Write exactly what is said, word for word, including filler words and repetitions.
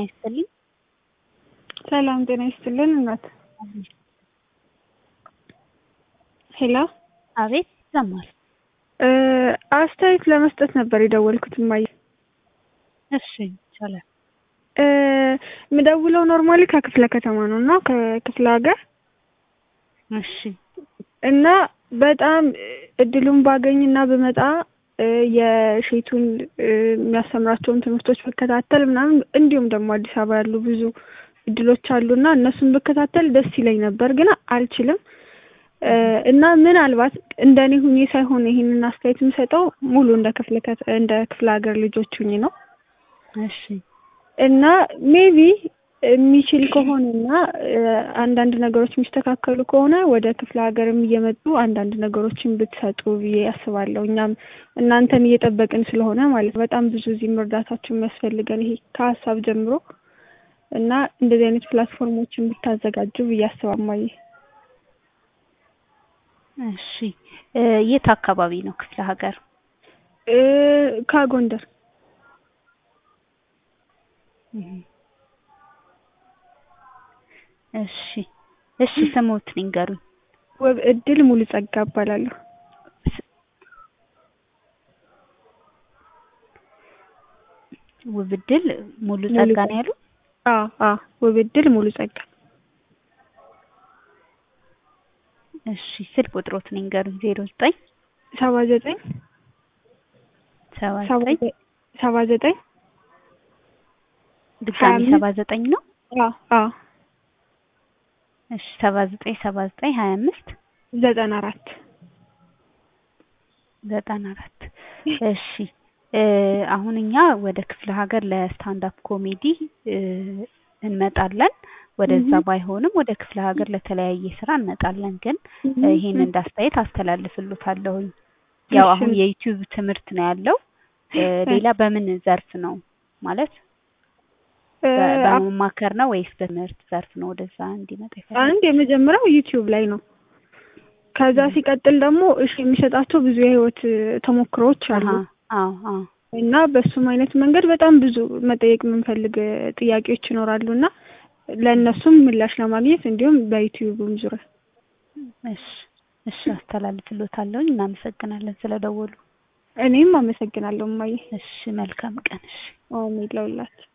ይስጥልኝ። ሰላም ጤና ይስጥልን እናት። ሄሎ አቤት ይሰማል። እ አስተያየት ለመስጠት ነበር የደወልኩት እማዬ። እሺ ይቻላል። እ የምደውለው ኖርማሊ ከክፍለ ከተማ ነው እና ከክፍለ ሀገር እሺ እና በጣም እድሉን ባገኝና ብመጣ የሼቱን የሚያስተምራቸውን ትምህርቶች ብከታተል ምናምን እንዲሁም ደግሞ አዲስ አበባ ያሉ ብዙ እድሎች አሉና እነሱን ብከታተል ደስ ይለኝ ነበር ግን አልችልም። እና ምናልባት እንደኔ ሁኜ ሳይሆን ይሄንን አስተያየት የምሰጠው ሙሉ እንደ ክፍለ እንደ ክፍለ ሀገር ልጆች ሁኜ ነው። እሺ እና ሜቢ የሚችል ከሆነና አንዳንድ ነገሮች የሚስተካከሉ ከሆነ ወደ ክፍለ ሀገርም እየመጡ አንዳንድ ነገሮችን ብትሰጡ ብዬ አስባለሁ። እኛም እናንተን እየጠበቅን ስለሆነ ማለት በጣም ብዙ እዚህም እርዳታችሁ የሚያስፈልገን ይሄ ከሀሳብ ጀምሮ እና እንደዚህ አይነት ፕላትፎርሞችን ብታዘጋጁ ብዬ አስባማዬ። እሺ የት አካባቢ ነው ክፍለ ሀገር? እ ከጎንደር። እሺ እሺ ስሞት ንገሩኝ። ውብ እድል ሙሉ ጸጋ እባላለሁ። ውብ እድል ሙሉ ጸጋ ነው ያሉ? አዎ አዎ ውብ እድል ሙሉ ጸጋ። እሺ ስልክ ቁጥሮት ንገሩኝ። ዜሮ ዘጠኝ ሰባ ዘጠኝ ሰባ ዘጠኝ ሰባ ዘጠኝ ድጋሚ ሰባ ዘጠኝ ነው? አዎ አዎ እሺ ሰባ ዘጠኝ ሰባ ዘጠኝ ሀያ አምስት ዘጠና አራት ዘጠና አራት እሺ አሁን እኛ ወደ ክፍለ ሀገር ለስታንድ አፕ ኮሜዲ እንመጣለን። ወደዛ ባይሆንም ወደ ክፍለ ሀገር ለተለያየ ስራ እንመጣለን። ግን ይሄን እንዳስተያየት አስተላልፍልዎታለሁኝ። ያው አሁን የዩቲዩብ ትምህርት ነው ያለው። ሌላ በምን ዘርፍ ነው ማለት በማማከር ነው ወይስ በትምህርት ዘርፍ ነው ወደዛ እንዲመጣ ይፈልጋል? አንድ የመጀመሪያው ዩቲዩብ ላይ ነው። ከዛ ሲቀጥል ደግሞ እሺ የሚሰጣቸው ብዙ የህይወት ተሞክሮዎች አሉ። አዎ አዎ እና በሱም አይነት መንገድ በጣም ብዙ መጠየቅ የምንፈልግ ጥያቄዎች ይኖራሉና ለእነሱም ምላሽ ለማግኘት እንዲሁም በዩቲዩብም ዙሪያ እሺ እሺ አስተላልፍልዎታለሁ። እናመሰግናለን ስለደወሉ። እኔም አመሰግናለሁ እማዬ። እሺ መልካም ቀን። እሺ አሜን ለሁላችሁ።